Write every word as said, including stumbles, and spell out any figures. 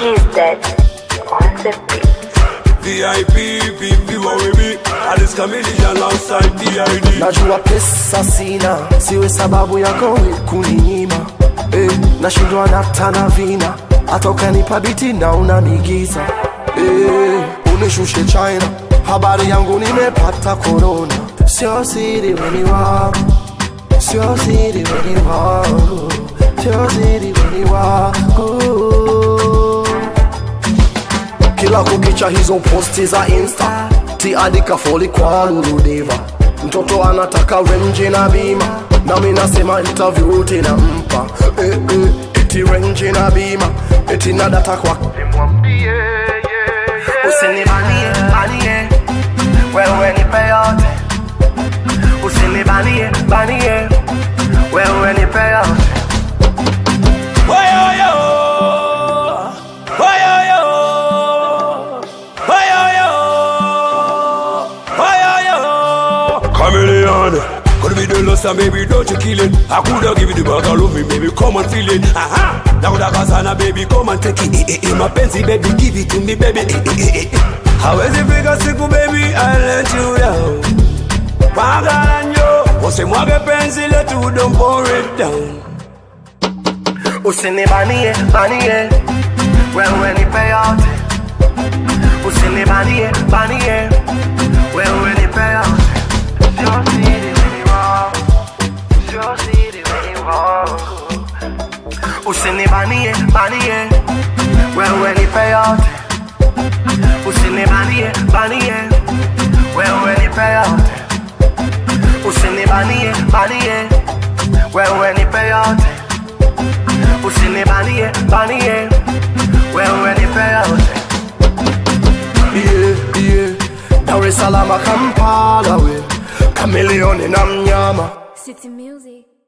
He's dead on the beat. V I P, V P, what we be? Alice Chameleon alongside D I D. Najua pesa sina, siwe sababu yako kuninyima. Eh, nashindwa na tana vina, atoka nipa biti na unanigiza. Eh, unishushe China, habari yangu nimepata corona. Sio siri weni wako, sio siri weni wako, sio siri weni wako. Kila kukicha hizo posti za Insta, tiandika foli kwa Luludeva. Mtoto anataka Range na Bima, na mimi nasema interview tena mpa. Eh eh, eti Range na Bima, eti na data kwa nimwambie yeah, yeah. Usinibanie, banie, wewe nipe yote. Usinibanie, banie, wewe nipe yote. Yo yo, yo yo, yo yo, yo yo. Chameleon, could be the lost and baby don't you kill it. I coulda give you the bag, I love me baby, come and feel it. Aha, now that Kasana baby, come and take it. Eh, eh, my pencil baby, give it to me baby. Eh, eh, eh. How is it figure siku baby, I let you down. Pagaranyo, ose mwage pencil tu don't pour it down. Usinibanie, banie, wewe nipe yote. Usinibanie, banie, wewe nipe yote. Sio siri weni wako, sio siri weni wako. Usinibanie, banie, wewe nipe yote. Usinibanie, banie, wewe nipe yote. Usinibanie, banie, wewe nipe yote. Usinibanie, banie, wewe nipe yote. Yeah, yeah, Dar es Salaam Kampala we Chameleon na mnyama. City music.